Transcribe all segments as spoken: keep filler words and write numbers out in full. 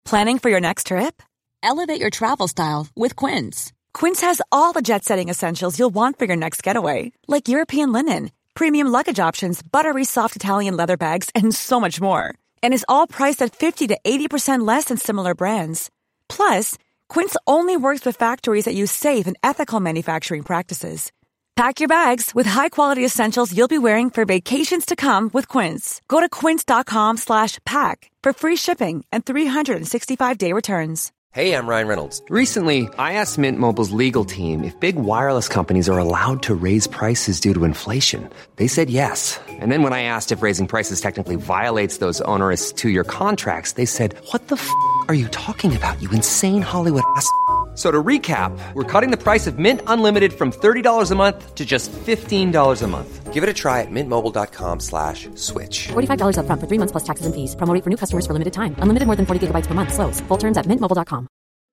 Planning for your next trip? Elevate your travel style with Quince. Quince has all the jet-setting essentials you'll want for your next getaway, like European linen, premium luggage options, buttery soft Italian leather bags, and so much more. And is all priced at fifty to eighty percent less than similar brands. Plus, Quince only works with factories that use safe and ethical manufacturing practices. Pack your bags with high-quality essentials you'll be wearing for vacations to come with Quince. Go to quince.com slash pack for free shipping and three sixty-five day returns. Hey, I'm Ryan Reynolds. Recently, I asked Mint Mobile's legal team if big wireless companies are allowed to raise prices due to inflation. They said yes. And then when I asked if raising prices technically violates those onerous two-year contracts, they said, what the f*** are you talking about, you insane Hollywood ass f- So to recap, we're cutting the price of Mint Unlimited from thirty dollars a month to just fifteen dollars a month. Give it a try at mintmobile.com slash switch. forty-five dollars up front for three months plus taxes and fees. Promo rate for new customers for limited time. Unlimited more than forty gigabytes per month. Slows full terms at mint mobile dot com.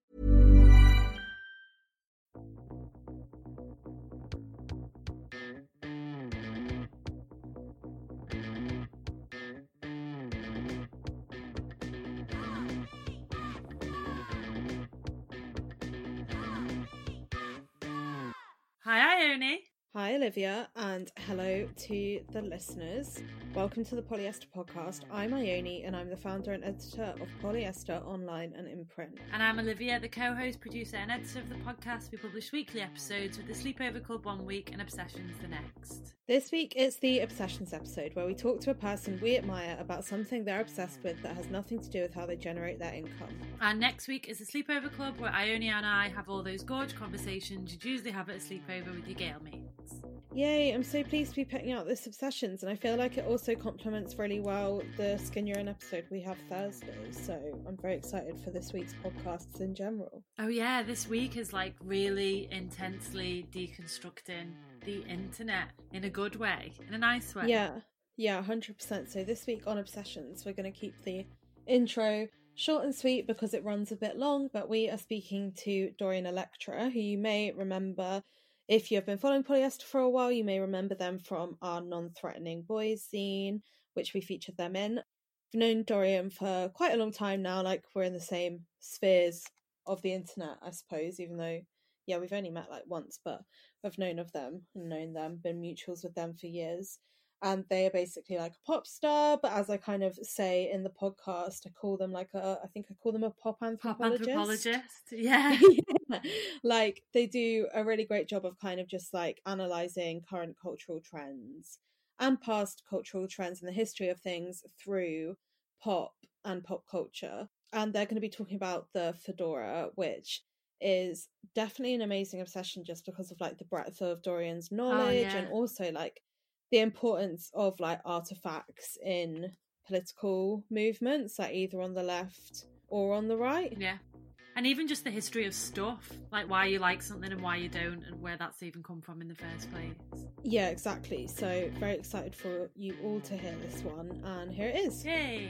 Hi, Ione. Hi, Olivia, and hello to the listeners. Welcome to the Polyester Podcast. I'm Ione, and I'm the founder and editor of Polyester Online and in print. And I'm Olivia, the co-host, producer, and editor of the podcast. We publish weekly episodes with the Sleepover Club one week and Obsessions the next. This week it's the Obsessions episode, where we talk to a person we admire about something they're obsessed with that has nothing to do with how they generate their income. And next week is the Sleepover Club, where Ione and I have all those gorge conversations you'd usually have at a sleepover with your Gale mates. Yay, I'm so pleased to be picking out this Obsessions, and I feel like it also complements really well the Skin Urine episode we have Thursday, so I'm very excited for this week's podcasts in general. Oh yeah, this week is like really intensely deconstructing the internet in a good way, in a nice way. Yeah, yeah, one hundred percent. So this week on Obsessions, we're going to keep the intro short and sweet because it runs a bit long, but we are speaking to Dorian Electra, who you may remember. If you have been following Polyester for a while, you may remember them from our Non-Threatening Boys zine, which we featured them in. I've known Dorian for quite a long time now, like we're in the same spheres of the internet, I suppose, even though, yeah, we've only met like once, but I've known of them and known them, been mutuals with them for years. And they are basically like a pop star, but as I kind of say in the podcast, I call them like a, I think I call them a pop anthropologist. Pop anthropologist, yeah. Yeah. Like they do a really great job of kind of just like analysing current cultural trends and past cultural trends in the history of things through pop and pop culture. And they're going to be talking about the fedora, which is definitely an amazing obsession just because of like the breadth of Dorian's knowledge, oh, yeah. and also like the importance of like artifacts in political movements, like either on the left or on the right. Yeah. And even just the history of stuff, like why you like something and why you don't, and where that's even come from in the first place. Yeah, exactly. So very excited for you all to hear this one, and here it is. Yay!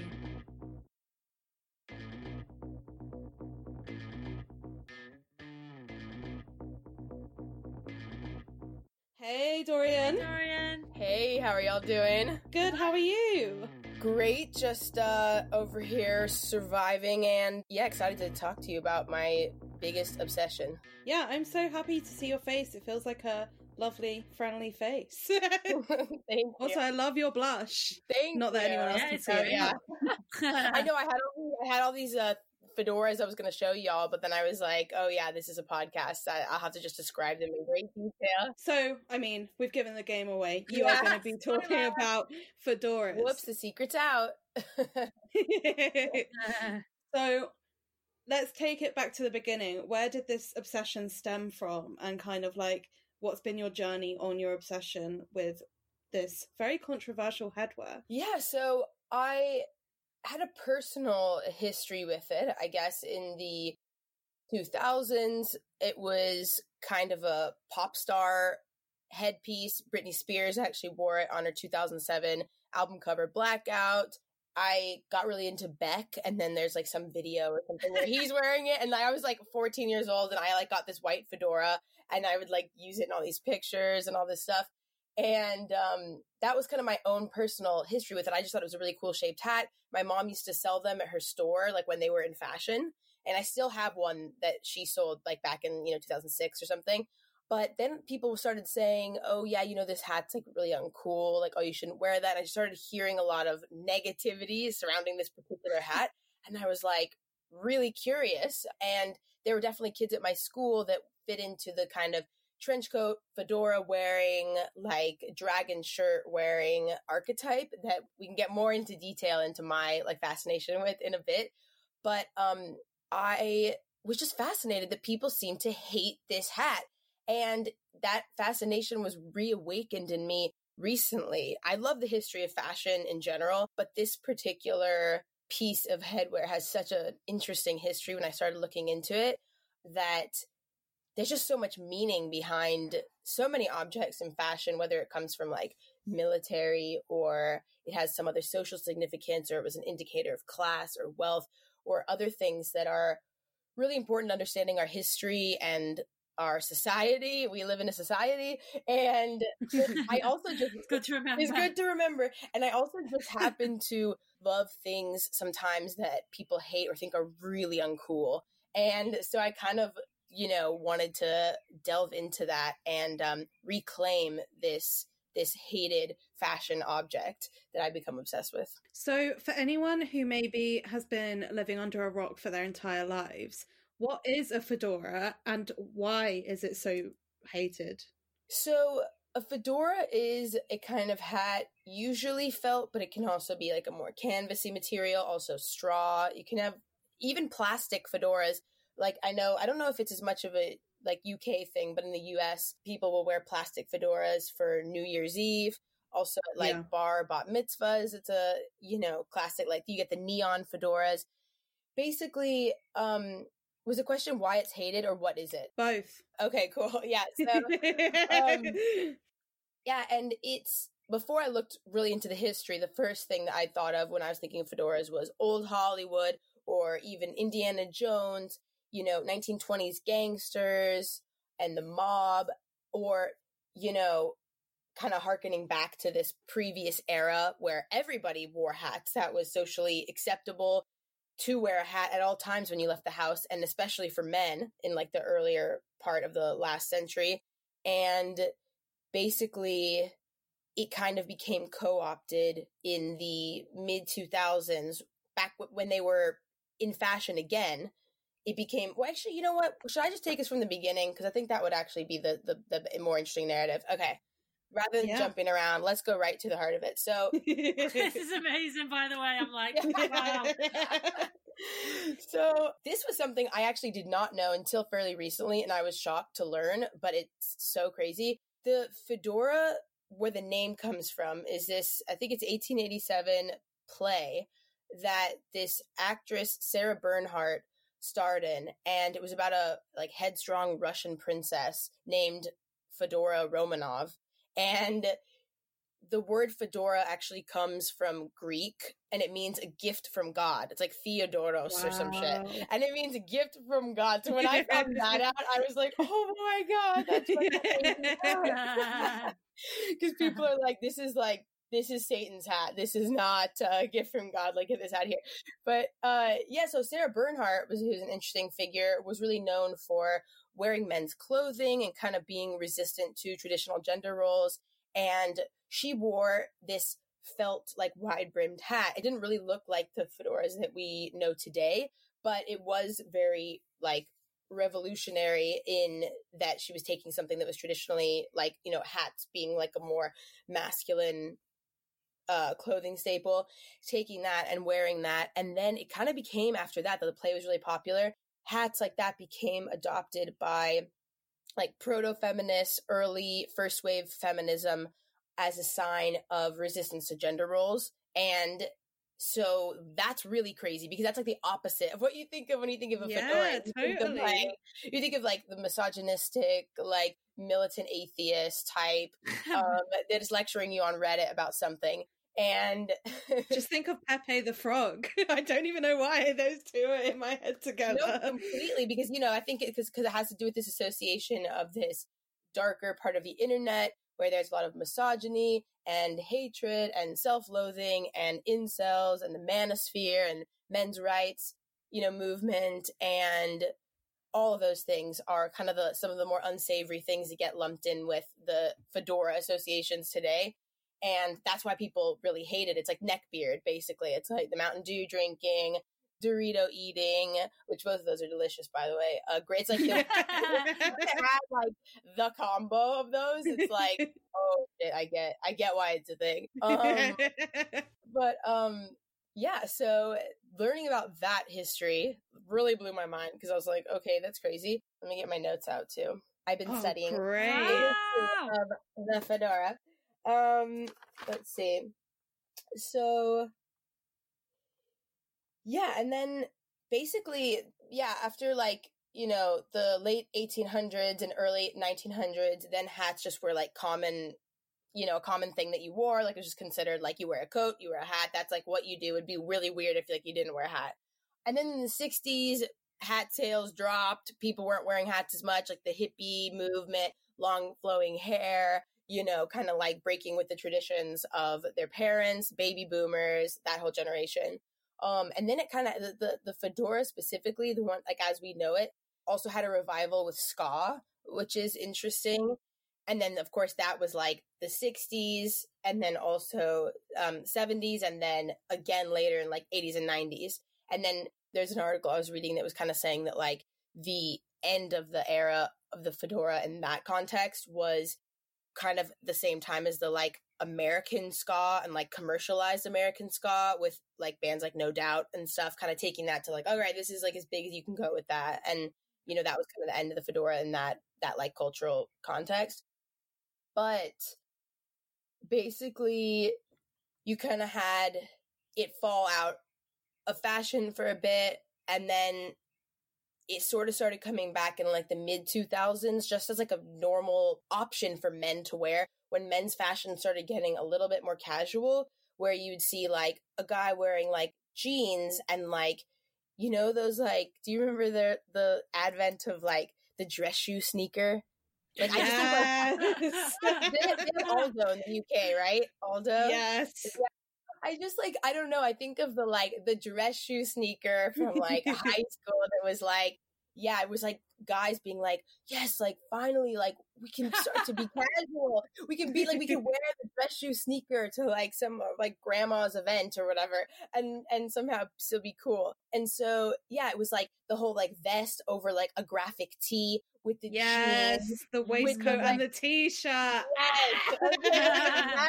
Hey, Dorian. Hey, Dorian. Hey, how are y'all doing? Good, how are you? Great, just uh, over here surviving, and yeah, excited to talk to you about my biggest obsession. Yeah, I'm so happy to see your face. It feels like a lovely, friendly face. Thank Also, you. I love your blush. Thank Not that you. anyone else Yeah, can it's see it. Yeah. I know I had all, I had all these uh, fedoras I was going to show y'all, but then I was like, oh yeah, this is a podcast. I, I'll have to just describe them in great detail. So, I mean, we've given the game away. You Yeah, are going to be talking spoiler. about fedoras. Whoops, the secret's out. So, let's take it back to the beginning. Where did this obsession stem from? And kind of like, what's been your journey on your obsession with this very controversial headwear? Yeah, so I had a personal history with it, I guess, in the two thousands. It was kind of a pop star headpiece. Britney Spears actually wore it on her two thousand seven album cover, Blackout. I got really into Beck, and then there's like some video or something where he's wearing it, and I was like fourteen years old, and I like got this white fedora, and I would like use it in all these pictures and all this stuff. And um, that was kind of my own personal history with it. I just thought it was a really cool shaped hat. My mom used to sell them at her store, like when they were in fashion. And I still have one that she sold like back in, you know, two thousand six or something. But then people started saying, oh, yeah, you know, this hat's like really uncool. Like, oh, you shouldn't wear that. And I just started hearing a lot of negativity surrounding this particular hat. And I was like really curious. And there were definitely kids at my school that fit into the kind of trench coat, fedora wearing, like dragon shirt wearing archetype that we can get more into detail into my like fascination with in a bit. But um, I was just fascinated that people seem to hate this hat. And that fascination was reawakened in me recently. I love the history of fashion in general, but this particular piece of headwear has such an interesting history when I started looking into it that there's just so much meaning behind so many objects in fashion, whether it comes from like military or it has some other social significance or it was an indicator of class or wealth or other things that are really important to understanding our history and our society. We live in a society, and I also just it's good to remember. It's good to remember, and I also just happen to love things sometimes that people hate or think are really uncool, and so I kind of, you know, wanted to delve into that and um, reclaim this this hated fashion object that I become obsessed with. So, for anyone who maybe has been living under a rock for their entire lives, what is a fedora and why is it so hated? So a fedora is a kind of hat, usually felt, but it can also be like a more canvasy material, also straw. You can have even plastic fedoras. Like I know, I don't know if it's as much of a like U K thing, but in the U S, people will wear plastic fedoras for New Year's Eve. Also like yeah. bar bat mitzvahs. It's a, you know, classic, like you get the neon fedoras. Basically, um, was the question why it's hated or what is it? Both. Okay, cool. Yeah. So, um, yeah, and it's, before I looked really into the history, the first thing that I thought of when I was thinking of fedoras was old Hollywood or even Indiana Jones, you know, nineteen twenties gangsters and the mob, or, you know, kind of hearkening back to this previous era where everybody wore hats that was socially acceptable to wear a hat at all times when you left the house, and especially for men in like the earlier part of the last century. And basically it kind of became co-opted in the mid two thousands, back when they were in fashion again. It became, well, actually, you know what? Should I just take us from the beginning? Because I think that would actually be the, the, the more interesting narrative. Okay. Rather than yeah. jumping around, let's go right to the heart of it. So this is amazing, by the way. I'm like, wow. So this was something I actually did not know until fairly recently, and I was shocked to learn, but it's so crazy. The fedora, where the name comes from, is this, I think it's eighteen eighty-seven play that this actress, Sarah Bernhardt, starred in, and it was about a like headstrong Russian princess named Fedora Romanov. And the word fedora actually comes from Greek, and it means a gift from God. It's like Theodoros wow. or some shit. And it means a gift from God. So when I found that out, I was like, oh my God, that's what because people are like, this is like, this is Satan's hat. This is not a gift from God. Like, get this hat here. But uh, yeah, so Sarah Bernhardt, was, who's an interesting figure, was really known for wearing men's clothing and kind of being resistant to traditional gender roles. And she wore this felt like wide brimmed hat. It didn't really look like the fedoras that we know today, but it was very like revolutionary in that she was taking something that was traditionally like, you know, hats being like a more masculine uh, clothing staple, taking that and wearing that. And then it kind of became, after that, that the play was really popular, hats like that became adopted by like proto-feminists, early first wave feminism as a sign of resistance to gender roles. And so that's really crazy because that's like the opposite of what you think of when you think of a yeah, fedora. You totally. think of like, you think of like the misogynistic, like militant atheist type um, that is lecturing you on Reddit about something. And just think of Pepe the Frog. I don't even know why those two are in my head together. No, completely, because, you know, I think because it, because it has to do with this association of this darker part of the internet where there's a lot of misogyny and hatred and self-loathing and incels and the manosphere and men's rights, you know, movement, and all of those things are kind of the some of the more unsavory things that get lumped in with the fedora associations today. And that's why people really hate it. It's like neckbeard, basically. It's like the Mountain Dew drinking, Dorito eating, which both of those are delicious, by the way. Uh, great. It's like the, had, like the combo of those. It's like, oh shit, I get, I get why it's a thing. Um, but um, yeah. So learning about that history really blew my mind because I was like, okay, that's crazy. Let me get my notes out too. I've been Oh, studying great. wow. of the fedora. Um, let's see. So. Yeah, and then basically, yeah, after like, you know, the late eighteen hundreds and early nineteen hundreds, then hats just were like common, you know, a common thing that you wore. Like it was just considered like you wear a coat, you wear a hat. That's like what you do. It'd be really weird if like you didn't wear a hat. And then in the sixties, hat sales dropped. People weren't wearing hats as much, like the hippie movement, long flowing hair, you know, kind of like breaking with the traditions of their parents, baby boomers, that whole generation. Um, and then it kind of, the, the, the fedora specifically, the one, like, as we know it, also had a revival with ska, which is interesting. And then, of course, that was like the sixties and then also um, seventies and then again later in like eighties and nineties. And then there's an article I was reading that was kind of saying that like the end of the era of the fedora in that context was kind of the same time as the like American ska and like commercialized American ska with like bands like No Doubt and stuff, kind of taking that to like, all right, this is like as big as you can go with that. And, you know, that was kind of the end of the fedora in that, that like cultural context. But basically you kind of had it fall out of fashion for a bit. And then it sort of started coming back in like the mid two thousands, just as like a normal option for men to wear, when men's fashion started getting a little bit more casual, where you'd see like a guy wearing like jeans and like, you know, those like, do you remember the the advent of like the dress shoe sneaker? Like yes. I just like, they, they have Aldo in the U K, right? Aldo. Yes. Yeah. I just like, I don't know. I think of the like the dress shoe sneaker from like high school that was like, yeah, it was like guys being like, yes, like finally, like we can start to be casual. We can be like, we can wear the dress shoe sneaker to like some like grandma's event or whatever, and and somehow still be cool. And so yeah, it was like the whole like vest over like a graphic tee with the yes, jeans, the waistcoat the, like, and the t-shirt. Yes, yes.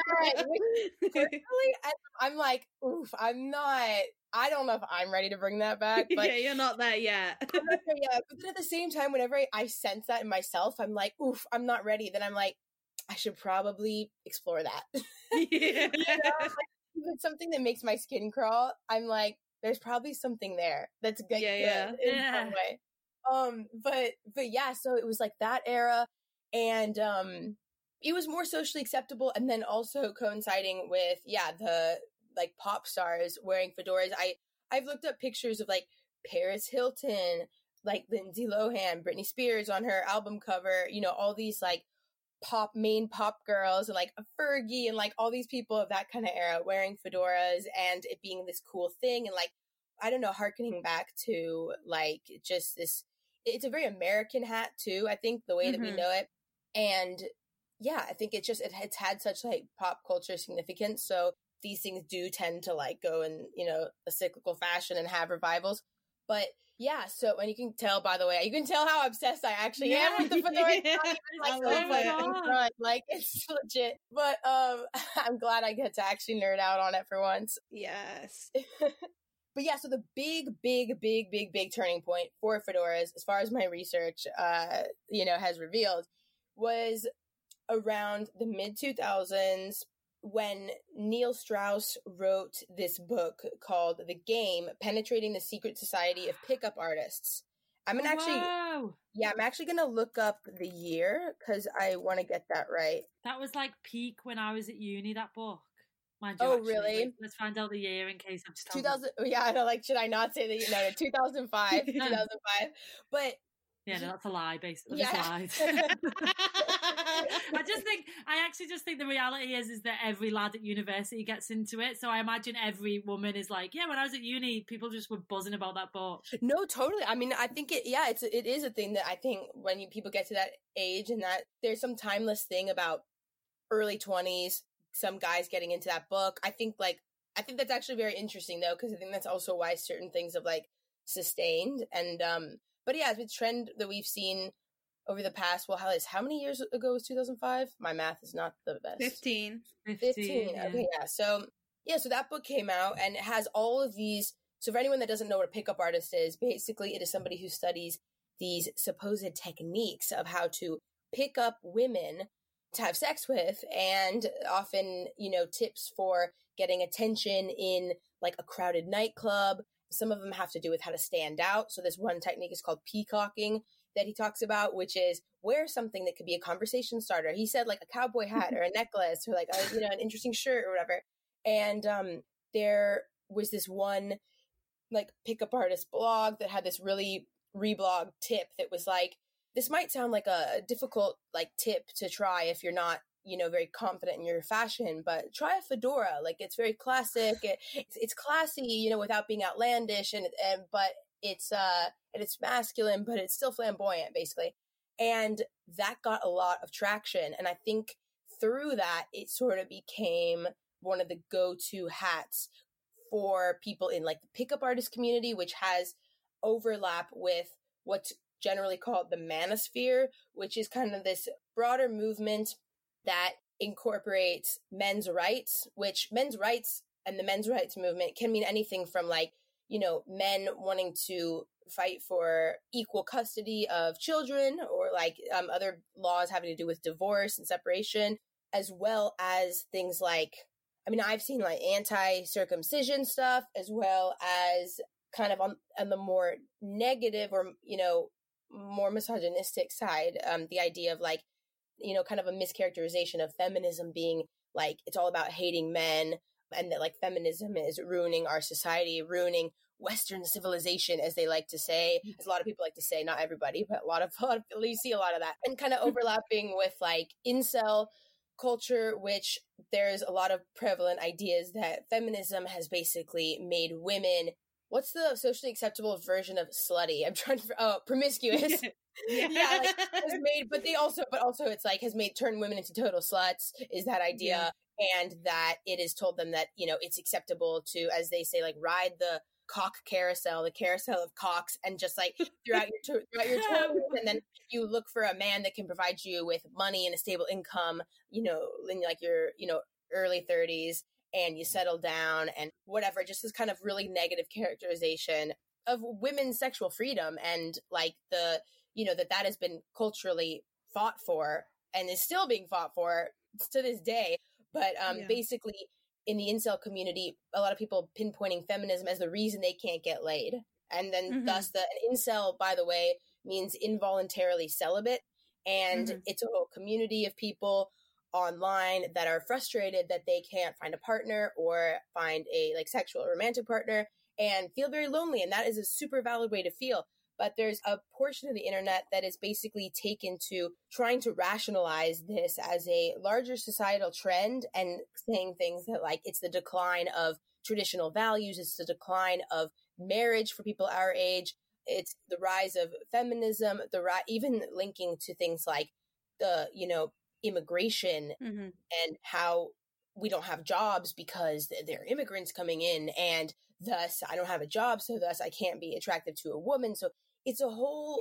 Really, I'm like, oof, I'm not. I don't know if I'm ready to bring that back. But yeah, you're not there yet. I'm not there yet. But then at the same time, whenever I, I sense that in myself, I'm like, oof, I'm not ready. Then I'm like, I should probably explore that. Yeah. You know, like, if it's something that makes my skin crawl, I'm like, there's probably something there that's good, yeah, good yeah. in yeah. some way. Um, but but yeah, so it was like that era, and um, it was more socially acceptable, and then also coinciding with yeah the like pop stars wearing fedoras. I I've looked up pictures of like Paris Hilton, like Lindsay Lohan, Britney Spears on her album cover. You know, all these like pop main pop girls and like a Fergie and like all these people of that kind of era wearing fedoras and it being this cool thing, and like I don't know, harkening back to like just this. It's a very American hat too, I think, the way that mm-hmm. we know it. And yeah, I think it's just, it, it's had such like pop culture significance. So these things do tend to like go in, you know, a cyclical fashion and have revivals. But yeah, so, and you can tell, by the way, you can tell how obsessed I actually yeah. am with the fedora. Yeah. Like, I so love like, like, it's legit. But um, I'm glad I get to actually nerd out on it for once. Yes. But yeah, so the big, big, big, big, big turning point for fedoras, as far as my research, uh, you know, has revealed, was around the mid two thousands when Neil Strauss wrote this book called The Game: Penetrating the Secret Society of Pickup Artists. I'm gonna actually, Whoa. yeah, I'm actually gonna look up the year because I want to get that right. That was like peak when I was at uni. That book. Mind you, oh, actually. really? Wait, let's find out the year in case I'm just two thousand. Yeah, I know. Like, should I not say that? No, no, two thousand five. two thousand five. But Yeah, no, that's a lie, basically. Yeah. That's lies. I just think, I actually just think the reality is, is that every lad at university gets into it. So I imagine every woman is like, yeah, when I was at uni, people just were buzzing about that book. No, totally. I mean, I think it, yeah, it's, it is a thing that I think when you, people get to that age, and that there's some timeless thing about early twenties, some guys getting into that book. I think like, I think that's actually very interesting though, because I think that's also why certain things have like sustained. And, um, but yeah, it's a trend that we've seen over the past, well, how is, how many years ago was two thousand five? My math is not the best. fifteen. fifteen. Yeah. Okay, yeah. So, yeah, so that book came out and it has all of these. So for anyone that doesn't know what a pickup artist is, basically it is somebody who studies these supposed techniques of how to pick up women to have sex with, and often, you know, tips for getting attention in like a crowded nightclub. Some of them have to do with how to stand out. So this one technique is called peacocking that he talks about, which is wear something that could be a conversation starter. He said like a cowboy hat or a necklace or like a, you know, an interesting shirt or whatever. And um, there was this one like pickup artist blog that had this really reblog tip that was like, this might sound like a difficult like tip to try if you're not, you know, very confident in your fashion, but try a fedora. Like it's very classic. It, it's, it's classy, you know, without being outlandish, and, and, but it's, uh, and it's masculine, but it's still flamboyant basically. And that got a lot of traction. And I think through that, it sort of became one of the go-to hats for people in like the pickup artist community, which has overlap with what's generally called the manosphere, which is kind of this broader movement that incorporates men's rights, which men's rights and the men's rights movement can mean anything from like, you know, men wanting to fight for equal custody of children, or like um, other laws having to do with divorce and separation, as well as things like, I mean, I've seen like anti-circumcision stuff, as well as kind of on, on the more negative or, you know, more misogynistic side, um, the idea of like, you know, kind of a mischaracterization of feminism being like, it's all about hating men, and that like feminism is ruining our society, ruining Western civilization, as they like to say, as a lot of people like to say, not everybody, but a lot of, a lot of you see a lot of that, and kind of overlapping with like incel culture, which there's a lot of prevalent ideas that feminism has basically made women, what's the socially acceptable version of slutty? I'm trying to, oh, promiscuous. yeah, yeah, like has made, but they also, but also it's like has made turn women into total sluts, is that idea. Yeah. And that it has told them that, you know, it's acceptable to, as they say, like ride the cock carousel, the carousel of cocks, and just like throughout your throughout your twenties, and then you look for a man that can provide you with money and a stable income, you know, in like your, you know, early thirties, and you settle down and whatever. Just this kind of really negative characterization of women's sexual freedom, and like the, you know, that that has been culturally fought for and is still being fought for to this day. But um, yeah. basically, in the incel community, a lot of people pinpointing feminism as the reason they can't get laid. And then mm-hmm. thus the an incel, by the way, means involuntarily celibate. And mm-hmm. it's a whole community of people online that are frustrated that they can't find a partner or find a like sexual or romantic partner and feel very lonely. And that is a super valid way to feel. But there's a portion of the internet that is basically taken to trying to rationalize this as a larger societal trend, and saying things that like it's the decline of traditional values, it's the decline of marriage for people our age, it's the rise of feminism, the ri- even linking to things like the, you know, immigration mm-hmm. and how we don't have jobs because there are immigrants coming in, and thus I don't have a job, so thus I can't be attractive to a woman. So it's a whole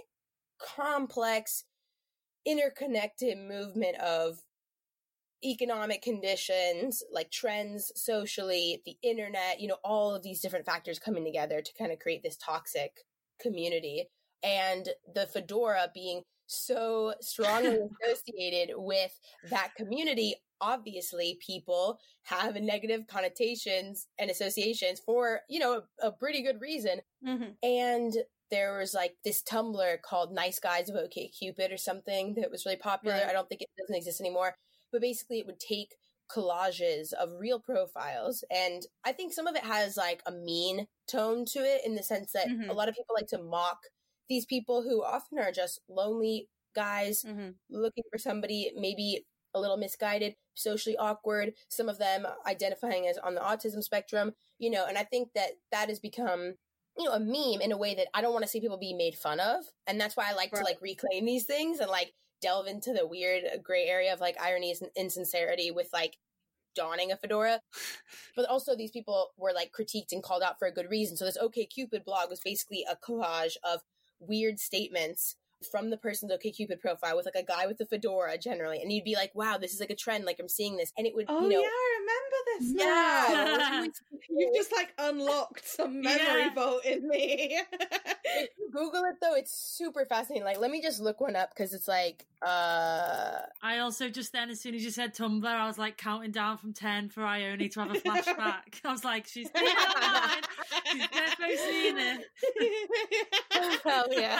complex, interconnected movement of economic conditions, like trends socially, the internet, you know, all of these different factors coming together to kind of create this toxic community. And the fedora being so strongly associated with that community, obviously people have negative connotations and associations for, you know, a, a pretty good reason. Mm-hmm. And there was like this Tumblr called Nice Guys of OkCupid or something that was really popular. Right. I don't think it doesn't exist anymore, but basically it would take collages of real profiles. And I think some of it has like a mean tone to it, in the sense that mm-hmm. a lot of people like to mock these people who often are just lonely guys Mm-hmm. looking for somebody, maybe a little misguided, socially awkward, some of them identifying as on the autism spectrum, you know, and I think that that has become, you know, a meme in a way that I don't want to see people be made fun of. And that's why I like right. to like reclaim these things and like delve into the weird gray area of like irony and insincerity with like donning a fedora. But also these people were like critiqued and called out for a good reason. So this OkCupid blog was basically a collage of weird statements from the person's OkCupid profile with like a guy with a fedora generally, and you'd be like, wow, this is like a trend, like I'm seeing this, and it would, oh you know, yeah, I remember this yeah, now. You've just like unlocked some memory Yeah. vault in me. if you Google it though, it's super fascinating. Like, let me just look one up because it's like, uh, I also just then, as soon as you said Tumblr, I was like counting down from ten for Ione to have a flashback. I was like, she's been online. She's definitely seen it. hell yeah.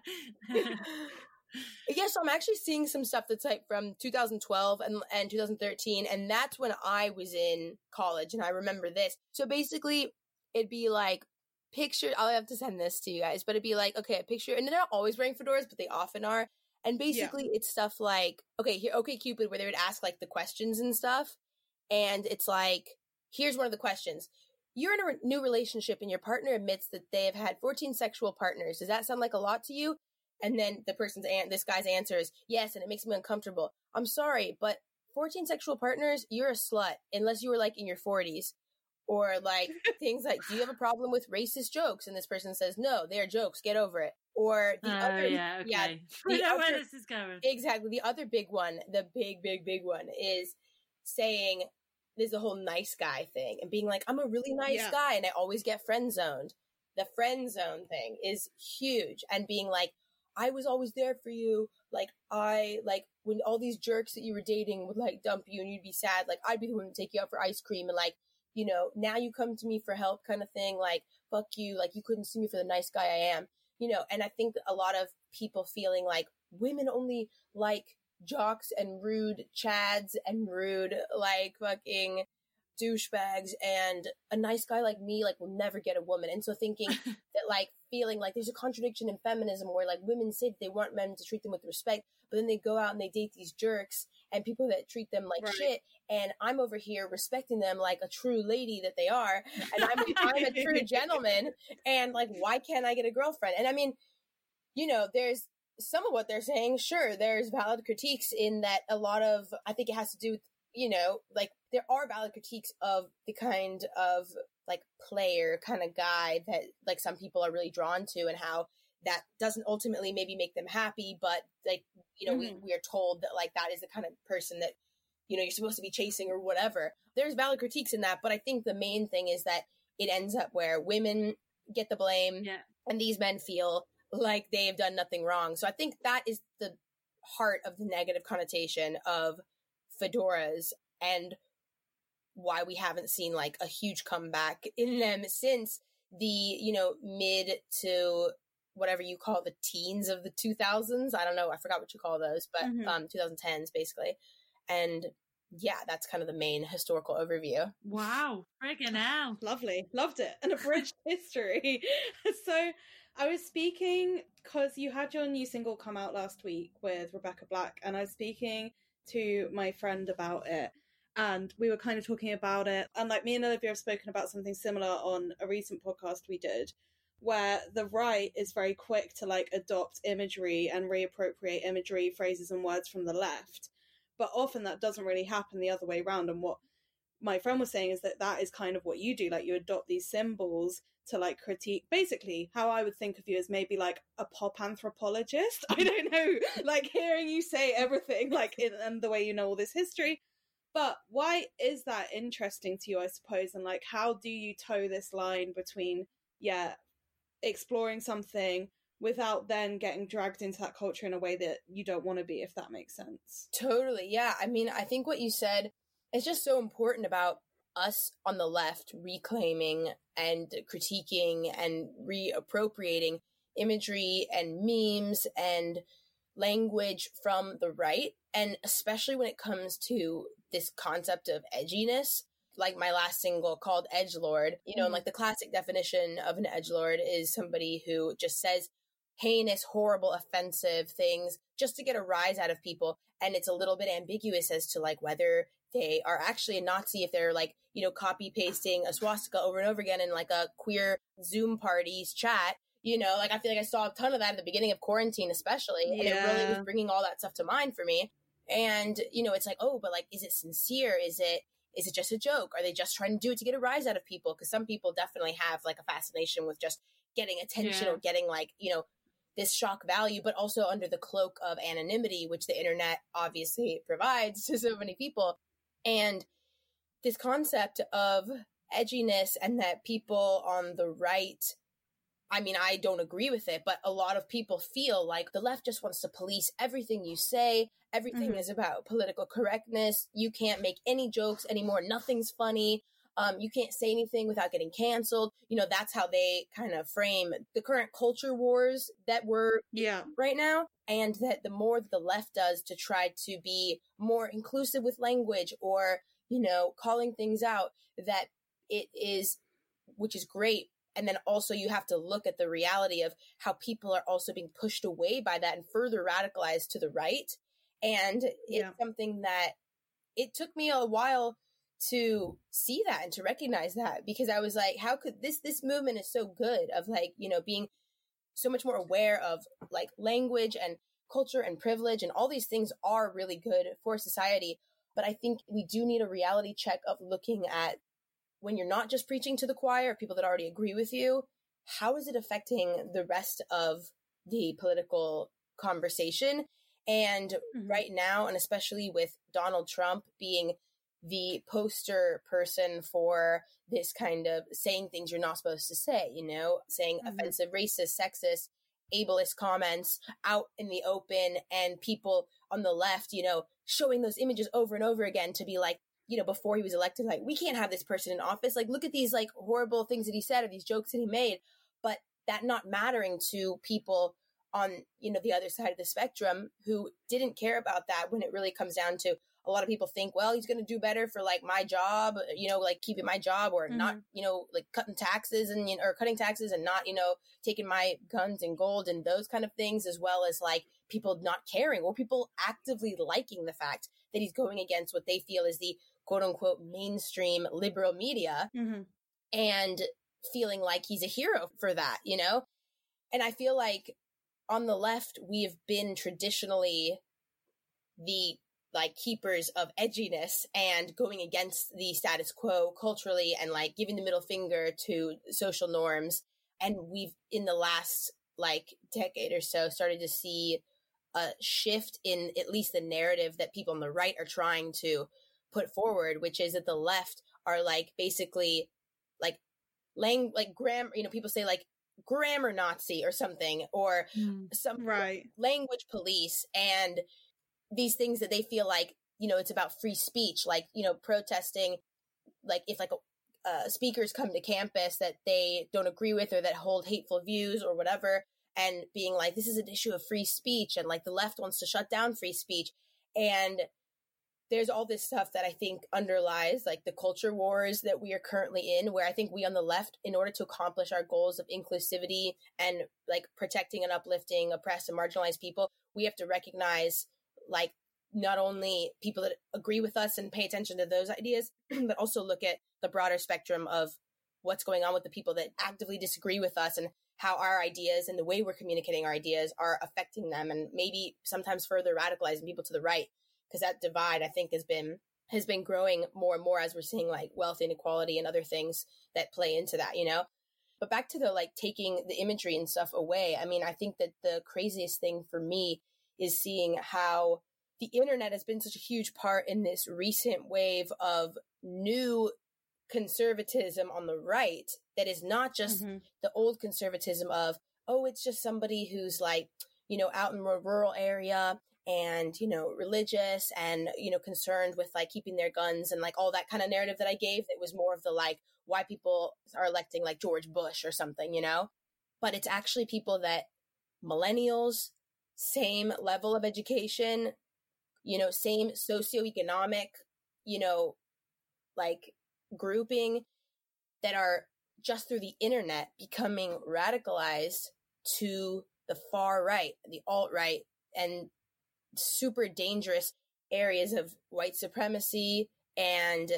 Yeah, so I'm actually seeing some stuff that's like from two thousand twelve and, and two thousand thirteen, and that's when I was in college, and I remember this. So basically, it'd be like, picture, I'll have to send this to you guys, but it'd be like, okay, a picture, and they're not always wearing fedoras, but they often are, and basically yeah. it's stuff like, okay, here, OkCupid, where they would ask like the questions and stuff, and it's like, here's one of the questions. You're in a re- new relationship, and your partner admits that they have had fourteen sexual partners. Does that sound like a lot to you? And then the person's an- this guy's answer is, yes, and it makes me uncomfortable. I'm sorry, but fourteen sexual partners, you're a slut, unless you were like in your forties. Or like things like, do you have a problem with racist jokes? And this person says, no, they're jokes, get over it. Or the Oh, other, yeah, okay. yeah, I the know other, where this is going. exactly. The other big one, the big, big, big one is saying, there's a whole nice guy thing and being like, I'm a really nice Yeah. guy and I always get friend zoned. The friend zone thing is huge, and being like, I was always there for you. Like, I, like, when all these jerks that you were dating would, like, dump you and you'd be sad, like, I'd be the one to take you out for ice cream and, like, you know, now you come to me for help kind of thing. Like, fuck you. Like, you couldn't see me for the nice guy I am. You know, and I think that a lot of people feeling like women only like jocks and rude chads and rude, like, fucking douchebags, and a nice guy like me, like, will never get a woman. And so thinking that, like, feeling like there's a contradiction in feminism where, like, women say that they want men to treat them with respect, but then they go out and they date these jerks and people that treat them like Right. shit, and I'm over here respecting them like a true lady that they are, and I'm, I'm a true gentleman, and, like, why can't I get a girlfriend? And I mean, you know, there's some of what they're saying, sure, there's valid critiques in that. A lot of, I think it has to do with, you know, like, there are valid critiques of the kind of, like, player kind of guy that, like, some people are really drawn to, and how that doesn't ultimately maybe make them happy, but, like, you know, mm-hmm. we, we are told that, like, that is the kind of person that, you know, you're supposed to be chasing or whatever. There's valid critiques in that, but I think the main thing is that it ends up where women get the blame, Yeah. and these men feel like they have done nothing wrong. So I think that is the heart of the negative connotation of fedoras, and why we haven't seen, like, a huge comeback in them since the, you know, mid to whatever you call the teens of the two thousands. I don't know. I forgot what you call those, but Mhm. um, twenty tens basically. And yeah, that's kind of the main historical overview. Wow, friggin' hell. Lovely. Loved it. An abridged history. So I was speaking, because you had your new single come out last week with Rebecca Black, and I was speaking to my friend about it, and we were kind of talking about it. And, like, me and Olivia have spoken about something similar on a recent podcast we did, where the right is very quick to, like, adopt imagery and reappropriate imagery, phrases and words from the left. But often that doesn't really happen the other way around. And what my friend was saying is that that is kind of what you do. Like, you adopt these symbols to, like, critique. Basically, how I would think of you as maybe, like, a pop anthropologist. I don't know, like, hearing you say everything, like, in, and the way you know all this history. But why is that interesting to you, I suppose? And, like, how do you toe this line between, yeah, exploring something without then getting dragged into that culture in a way that you don't want to be, if that makes sense? Totally. Yeah. I mean, I think what you said is just so important about us on the left reclaiming and critiquing and reappropriating imagery and memes and language from the right. And especially when it comes to this concept of edginess, like my last single called Edgelord, you know, mm-hmm. and like the classic definition of an edgelord is somebody who just says heinous, horrible, offensive things just to get a rise out of people. And it's a little bit ambiguous as to like whether they are actually a Nazi, if they're like, you know, copy pasting a swastika over and over again in like a queer Zoom parties chat. You know, like I feel like I saw a ton of that at the beginning of quarantine, especially. Yeah. And it really was bringing all that stuff to mind for me. And, you know, it's like, oh, but like, is it sincere? Is it, is it just a joke? Are they just trying to do it to get a rise out of people? Because some people definitely have like a fascination with just getting attention yeah. or getting like, you know, this shock value, but also under the cloak of anonymity, which the internet obviously provides to so many people. And this concept of edginess and that people on the right, I mean, I don't agree with it, but a lot of people feel like the left just wants to police everything you say. Everything mm-hmm. is about political correctness. You can't make any jokes anymore. Nothing's funny. Um, you can't say anything without getting canceled. You know, that's how they kind of frame the current culture wars that we're yeah. in right now. And that the more that the left does to try to be more inclusive with language or, you know, calling things out, that it is, which is great. And then also you have to look at the reality of how people are also being pushed away by that and further radicalized to the right. And it's yeah. something that it took me a while to see that and to recognize that, because I was like, how could this, this movement is so good of like, you know, being so much more aware of like language and culture and privilege, and all these things are really good for society. But I think we do need a reality check of looking at, when you're not just preaching to the choir, people that already agree with you, how is it affecting the rest of the political conversation? And mm-hmm. right now, and especially with Donald Trump being the poster person for this kind of saying things you're not supposed to say, you know, saying mm-hmm. offensive, racist, sexist, ableist comments out in the open, and people on the left, you know, showing those images over and over again to be like, you know, before he was elected, like, we can't have this person in office. Like, look at these like horrible things that he said or these jokes that he made. But that not mattering to people on, you know, the other side of the spectrum who didn't care about that, when it really comes down to, a lot of people think, well, he's going to do better for like my job, you know, like keeping my job, or mm-hmm. not, you know, like cutting taxes and, you know, or cutting taxes and not, you know, taking my guns and gold and those kind of things, as well as like people not caring, or people actively liking the fact that he's going against what they feel is the quote unquote mainstream liberal media mm-hmm. and feeling like he's a hero for that, you know? And I feel like on the left, we have been traditionally the like keepers of edginess and going against the status quo culturally and like giving the middle finger to social norms. And we've in the last like decade or so started to see a shift in at least the narrative that people on the right are trying to put forward, which is that the left are like basically like lang like grammar, you know, people say like grammar Nazi or something, or mm, some right. language police, and these things that they feel like, you know, it's about free speech, like, you know, protesting, like if like a, uh, speakers come to campus that they don't agree with or that hold hateful views or whatever, and being like, this is an issue of free speech, and like the left wants to shut down free speech. And there's all this stuff that I think underlies like the culture wars that we are currently in, where I think we on the left, in order to accomplish our goals of inclusivity and like protecting and uplifting oppressed and marginalized people, we have to recognize like not only people that agree with us and pay attention to those ideas, but also look at the broader spectrum of what's going on with the people that actively disagree with us, and how our ideas and the way we're communicating our ideas are affecting them, and maybe sometimes further radicalizing people to the right. Because that divide, I think, has been has been growing more and more as we're seeing like wealth inequality and other things that play into that, you know? But back to the like taking the imagery and stuff away. I mean, I think that the craziest thing for me is seeing how the internet has been such a huge part in this recent wave of new conservatism on the right that is not just mm-hmm. the old conservatism of, oh, it's just somebody who's like, you know, out in a rural area and, you know, religious and, you know, concerned with like keeping their guns and like all that kind of narrative that I gave. It was more of the like why people are electing like George Bush or something, you know, but it's actually people that millennials, same level of education, you know, same socioeconomic, you know, like grouping, that are just through the internet becoming radicalized to the far right, the alt-right, and super dangerous areas of white supremacy. And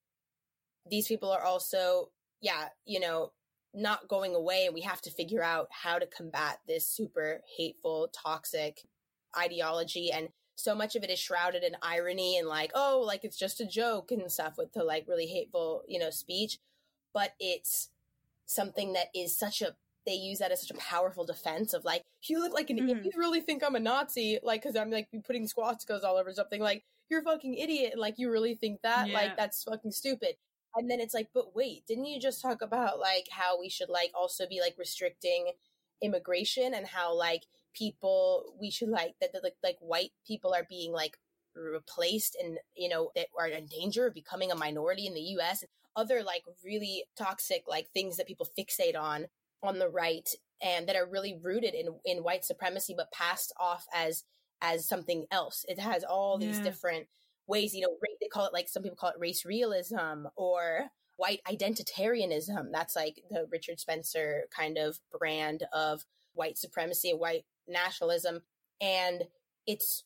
these people are also, yeah, you know, not going away, and we have to figure out how to combat this super hateful, toxic ideology. And so much of it is shrouded in irony and like, oh, like it's just a joke and stuff with the like really hateful, you know, speech. But it's something that is such a, they use that as such a powerful defense of like, you look like an, mm-hmm. if you really think I'm a Nazi, like, cause I'm like putting swastikas all over something, like, you're a fucking idiot. Like, you really think that? Yeah. Like, that's fucking stupid. And then it's like, but wait, didn't you just talk about like how we should like also be like restricting immigration and how like people, we should like that, that like, like white people are being like replaced and, you know, that are in danger of becoming a minority in the U S and other like really toxic like things that people fixate on on the right and that are really rooted in in white supremacy but passed off as as something else. It has all these yeah. different ways, you know, they call it like, some people call it race realism or white identitarianism. That's like the Richard Spencer kind of brand of white supremacy and white nationalism. And it's,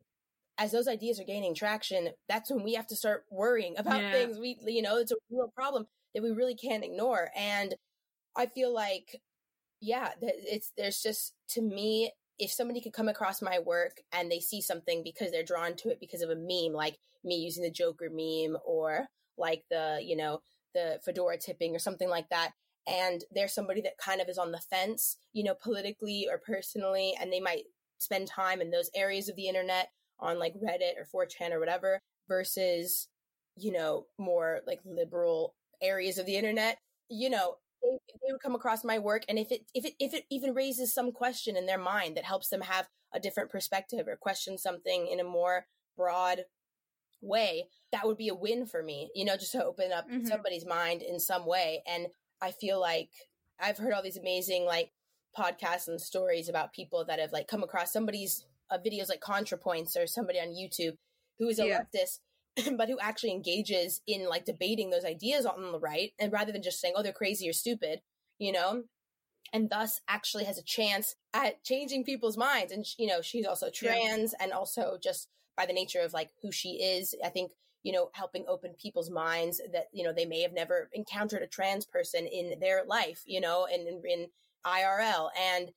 as those ideas are gaining traction, that's when we have to start worrying about yeah. things. We, you know, it's a real problem that we really can't ignore. And I feel like, yeah, it's, there's just, to me, if somebody could come across my work and they see something because they're drawn to it because of a meme, like me using the Joker meme or like the, you know, the fedora tipping or something like that, and there's somebody that kind of is on the fence, you know, politically or personally, and they might spend time in those areas of the internet on like Reddit or four chan or whatever versus, you know, more like liberal areas of the internet, you know, They, they would come across my work, and if it if it if it even raises some question in their mind that helps them have a different perspective or question something in a more broad way, that would be a win for me, you know, just to open up mm-hmm. somebody's mind in some way. And I feel like I've heard all these amazing like podcasts and stories about people that have like come across somebody's uh, videos like ContraPoints or somebody on YouTube who is a yeah. leftist but who actually engages in like debating those ideas on the right, and rather than just saying, oh, they're crazy or stupid, you know, and thus actually has a chance at changing people's minds. And, you know, she's also trans yeah. and also just by the nature of like who she is, I think, you know, helping open people's minds that, you know, they may have never encountered a trans person in their life, you know, and in, in I R L. And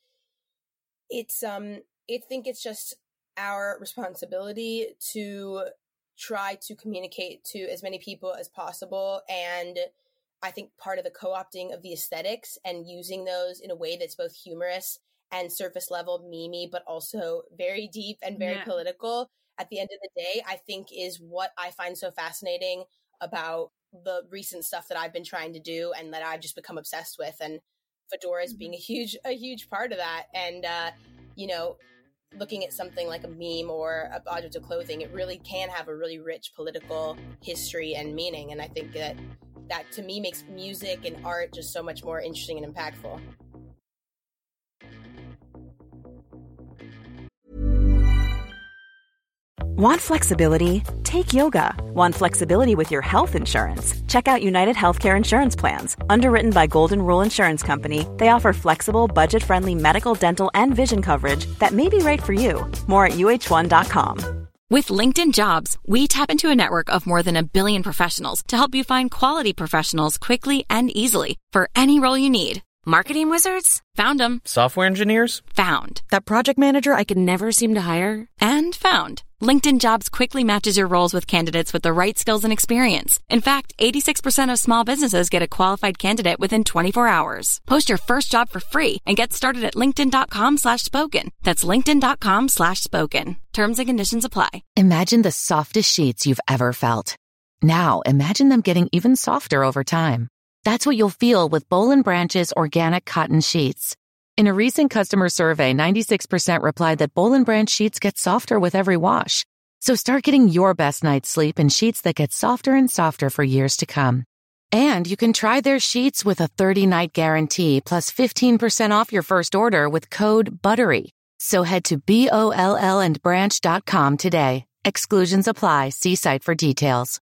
it's, um, I think it's just our responsibility to try to communicate to as many people as possible. And I think part of the co-opting of the aesthetics and using those in a way that's both humorous and surface level memey, but also very deep and very yeah. political at the end of the day, I think is what I find so fascinating about the recent stuff that I've been trying to do and that I've just become obsessed with. And fedoras mm-hmm. being a huge, a huge part of that. And, uh, you know, looking at something like a meme or a object of clothing, it really can have a really rich political history and meaning. And I think that that to me makes music and art just so much more interesting and impactful. Want flexibility? Take yoga. Want flexibility with your health insurance? Check out United Healthcare Insurance Plans. Underwritten by Golden Rule Insurance Company, they offer flexible, budget-friendly medical, dental, and vision coverage that may be right for you. More at U H one dot com. With LinkedIn Jobs, we tap into a network of more than a billion professionals to help you find quality professionals quickly and easily for any role you need. Marketing wizards? Found them. Software engineers? Found. That project manager I could never seem to hire? And found. LinkedIn Jobs quickly matches your roles with candidates with the right skills and experience. In fact, eighty-six percent of small businesses get a qualified candidate within twenty-four hours. Post your first job for free and get started at linkedin.com slash spoken. That's linkedin.com slash spoken. Terms and conditions apply. Imagine the softest sheets you've ever felt. Now imagine them getting even softer over time. That's what you'll feel with Boll and Branch's organic cotton sheets. In a recent customer survey, ninety-six percent replied that Boll and Branch sheets get softer with every wash. So start getting your best night's sleep in sheets that get softer and softer for years to come. And you can try their sheets with a thirty-night guarantee plus fifteen percent off your first order with code BUTTERY. So head to B O L L and branch dot com today. Exclusions apply. See site for details.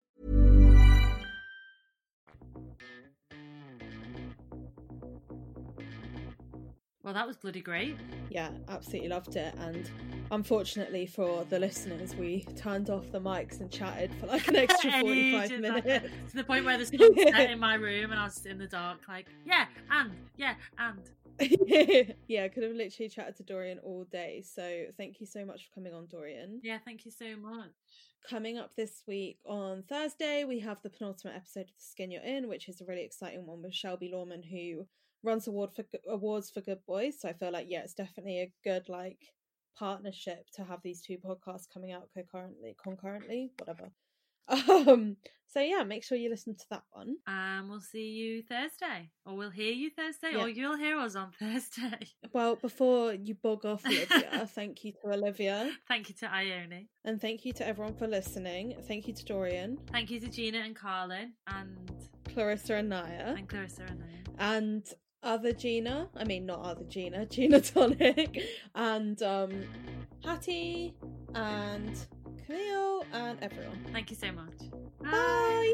Well, that was bloody great. Yeah, absolutely loved it. And unfortunately for the listeners, we turned off the mics and chatted for like an extra forty-five Ages, minutes. like, to the point where the sun set in my room and I was in the dark like, yeah, and, yeah, and. Yeah, I could have literally chatted to Dorian all day. So thank you so much for coming on, Dorian. Yeah, thank you so much. Coming up this week on Thursday, we have the penultimate episode of The Skin You're In, which is a really exciting one with Shelby Lawman, who runs award for awards for Good Boys. So I feel like, yeah, it's definitely a good like partnership to have these two podcasts coming out concurrently, concurrently, whatever. Um, so yeah, make sure you listen to that one. And we'll see you Thursday, or we'll hear you Thursday, Yeah. or you'll hear us on Thursday. Well, before you bog off, Olivia, thank you to Olivia. Thank you to Ione. And thank you to everyone for listening. Thank you to Dorian. Thank you to Gina and Carlin, and Clarissa and Naya. and Clarissa and Naya. And other Gina. I mean, not other Gina. Gina Tonic. And um, Hattie. And Camille. And everyone. Thank you so much. Bye.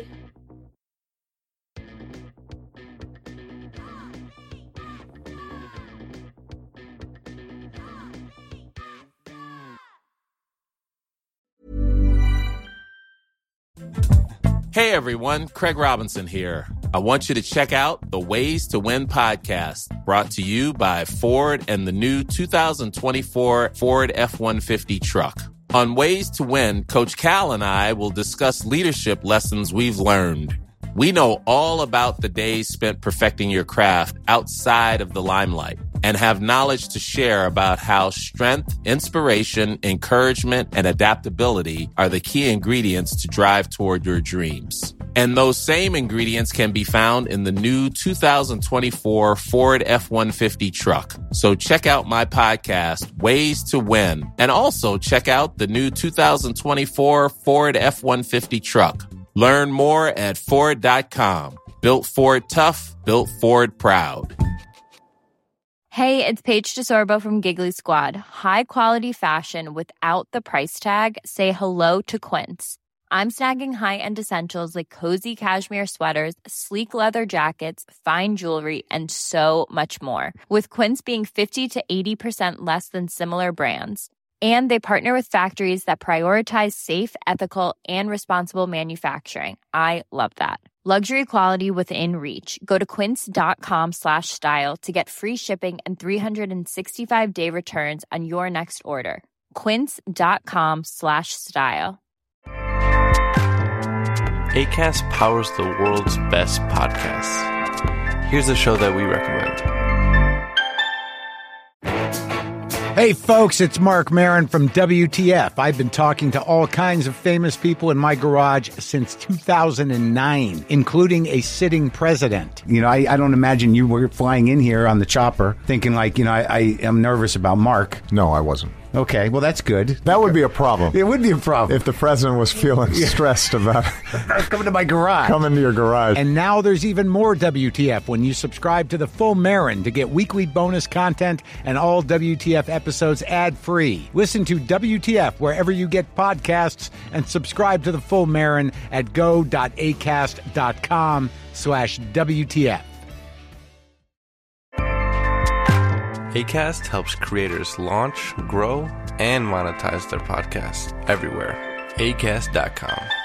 Hey everyone, Craig Robinson here. I want you to check out the Ways to Win podcast, brought to you by Ford and the new two thousand twenty-four Ford F one fifty truck. On Ways to Win, Coach Cal and I will discuss leadership lessons we've learned. We know all about the days spent perfecting your craft outside of the limelight and have knowledge to share about how strength, inspiration, encouragement, and adaptability are the key ingredients to drive toward your dreams. And those same ingredients can be found in the new two thousand twenty-four Ford F one fifty truck. So check out my podcast, Ways to Win, and also check out the new two thousand twenty-four Ford F one fifty truck. Learn more at Ford dot com. Built Ford tough, built Ford proud. Hey, it's Paige DeSorbo from Giggly Squad. High quality fashion without the price tag. Say hello to Quince. I'm snagging high-end essentials like cozy cashmere sweaters, sleek leather jackets, fine jewelry, and so much more. With Quince being fifty to eighty percent less than similar brands. And they partner with factories that prioritize safe, ethical, and responsible manufacturing. I love that. Luxury quality within reach. Go to quince.com slash style to get free shipping and three sixty-five day returns on your next order. Quince.com slash style. Acast powers the world's best podcasts. Here's a show that we recommend. Hey folks, it's Mark Maron from W T F. I've been talking to all kinds of famous people in my garage since two thousand nine, including a sitting president. You know, I, I don't imagine you were flying in here on the chopper thinking like, you know, I, I am nervous about Mark. No, I wasn't. Okay, well, that's good. That would be a problem. It would be a problem. If the president was feeling stressed about coming to my garage. Coming to your garage. And now there's even more W T F when you subscribe to the Full Marin to get weekly bonus content and all W T F episodes ad-free. Listen to W T F wherever you get podcasts and subscribe to the Full Marin at go.acast.com slash WTF. Acast helps creators launch, grow, and monetize their podcasts everywhere. Acast dot com.